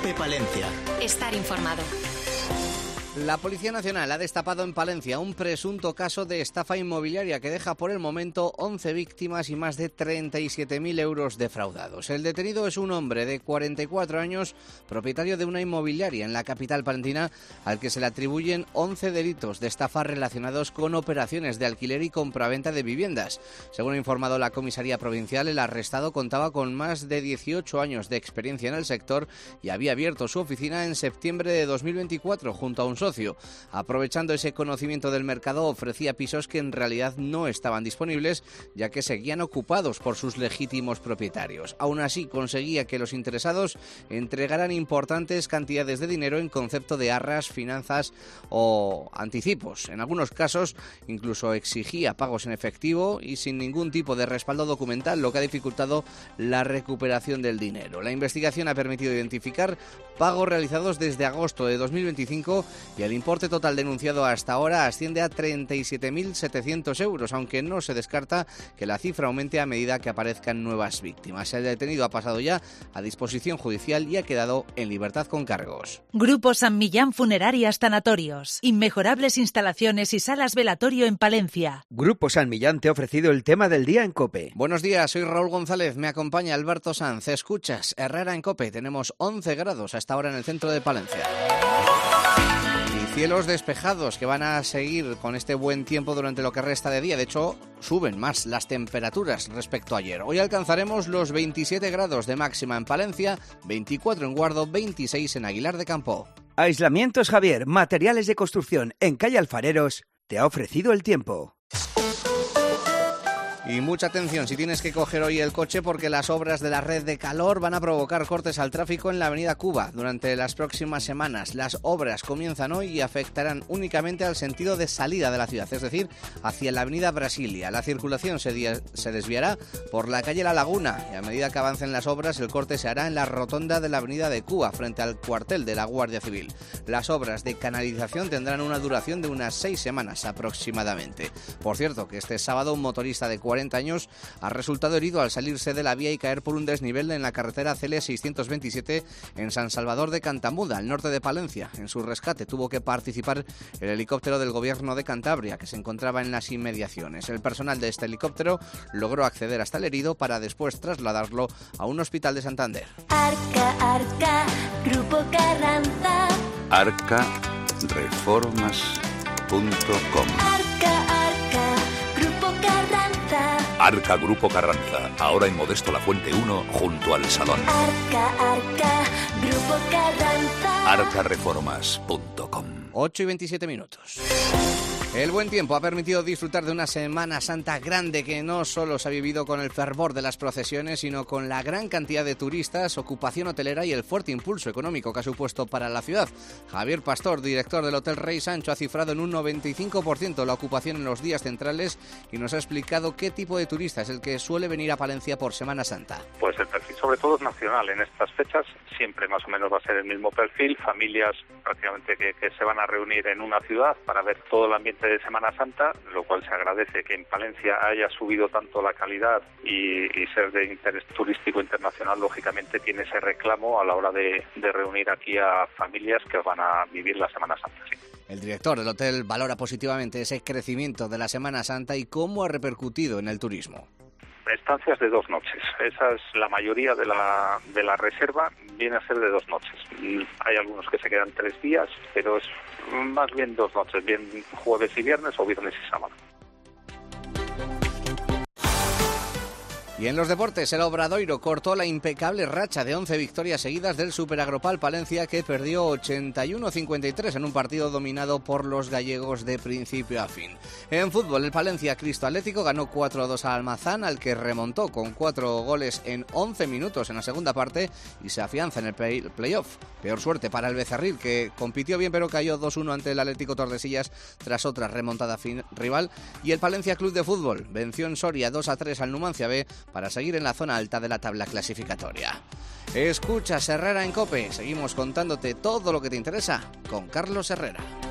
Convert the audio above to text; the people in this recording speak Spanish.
COPE Palencia. Estar informado. La Policía Nacional ha destapado en Palencia un presunto caso de estafa inmobiliaria que deja por el momento 11 víctimas y más de 37.000 euros defraudados. El detenido es un hombre de 44 años, propietario de una inmobiliaria en la capital palentina, al que se le atribuyen 11 delitos de estafa relacionados con operaciones de alquiler y compraventa de viviendas. Según ha informado la comisaría provincial, el arrestado contaba con más de 18 años de experiencia en el sector y había abierto su oficina en septiembre de 2024 junto a un socio. Aprovechando ese conocimiento del mercado, ofrecía pisos que en realidad no estaban disponibles, ya que seguían ocupados por sus legítimos propietarios. Aún así, conseguía que los interesados entregaran importantes cantidades de dinero en concepto de arras, finanzas o anticipos. En algunos casos, incluso exigía pagos en efectivo y sin ningún tipo de respaldo documental, lo que ha dificultado la recuperación del dinero. La investigación ha permitido identificar pagos realizados desde agosto de 2025 y el importe total denunciado hasta ahora asciende a 37.700 euros, aunque no se descarta que la cifra aumente a medida que aparezcan nuevas víctimas. El detenido ha pasado ya a disposición judicial y ha quedado en libertad con cargos. Grupo San Millán Funerarias Tanatorios. Inmejorables instalaciones y salas velatorio en Palencia. Grupo San Millán te ha ofrecido el tema del día en COPE. Buenos días, soy Raúl González, me acompaña Alberto Sanz. Escuchas Herrera en COPE. Tenemos 11 grados hasta ahora en el centro de Palencia. Cielos despejados que van a seguir con este buen tiempo durante lo que resta de día. De hecho, suben más las temperaturas respecto a ayer. Hoy alcanzaremos los 27 grados de máxima en Palencia, 24 en Guardo, 26 en Aguilar de Campo. Aislamientos Javier, materiales de construcción en calle Alfareros, te ha ofrecido el tiempo. Y mucha atención si tienes que coger hoy el coche, porque las obras de la red de calor van a provocar cortes al tráfico en la avenida Cuba durante las próximas semanas. Las obras comienzan hoy y afectarán únicamente al sentido de salida de la ciudad, es decir, hacia la avenida Brasilia. La circulación se desviará por la calle La Laguna y a medida que avancen las obras el corte se hará en la rotonda de la avenida de Cuba frente al cuartel de la Guardia Civil. Las obras de canalización tendrán una duración de unas 6 semanas aproximadamente. Por cierto, que este sábado un motorista de 40 años ha resultado herido al salirse de la vía y caer por un desnivel en la carretera CL627 en San Salvador de Cantamuda, al norte de Palencia. En su rescate tuvo que participar el helicóptero del Gobierno de Cantabria, que se encontraba en las inmediaciones. El personal de este helicóptero logró acceder hasta el herido para después trasladarlo a un hospital de Santander. Arca, Grupo Carranza. Arcareformas.com. Arca Grupo Carranza, ahora en Modesto La Fuente 1, junto al Salón. Arca, Grupo Carranza. Arcareformas.com. 8 y 27 minutos. El buen tiempo ha permitido disfrutar de una Semana Santa grande que no solo se ha vivido con el fervor de las procesiones, sino con la gran cantidad de turistas, ocupación hotelera y el fuerte impulso económico que ha supuesto para la ciudad. Javier Pastor, director del Hotel Rey Sancho, ha cifrado en un 95% la ocupación en los días centrales y nos ha explicado qué tipo de turista es el que suele venir a Palencia por Semana Santa. Pues el perfil sobre todo es nacional. En estas fechas siempre más o menos va a ser el mismo perfil, familias prácticamente que se van a reunir en una ciudad para ver todo el ambiente de Semana Santa, lo cual se agradece que en Palencia haya subido tanto la calidad y ser de interés turístico internacional, lógicamente tiene ese reclamo a la hora de reunir aquí a familias que van a vivir la Semana Santa. Sí. El director del hotel valora positivamente ese crecimiento de la Semana Santa y cómo ha repercutido en el turismo. Estancias de 2 noches, esa es la mayoría de la reserva, viene a ser de 2 noches. Hay algunos que se quedan 3 días, pero es más bien 2 noches, bien jueves y viernes o viernes y sábado. Y en los deportes, el Obradoiro cortó la impecable racha de 11 victorias seguidas del Superagropal Palencia, que perdió 81-53 en un partido dominado por los gallegos de principio a fin. En fútbol, el Palencia Cristo Atlético ganó 4-2 a Almazán, al que remontó con 4 goles en 11 minutos en la segunda parte y se afianza en el playoff. Peor suerte para el Becerril, que compitió bien pero cayó 2-1 ante el Atlético Tordesillas tras otra remontada rival. Y el Palencia Club de Fútbol venció en Soria 2-3 al Numancia B para seguir en la zona alta de la tabla clasificatoria. Escuchas Herrera en COPE. Seguimos contándote todo lo que te interesa con Carlos Herrera.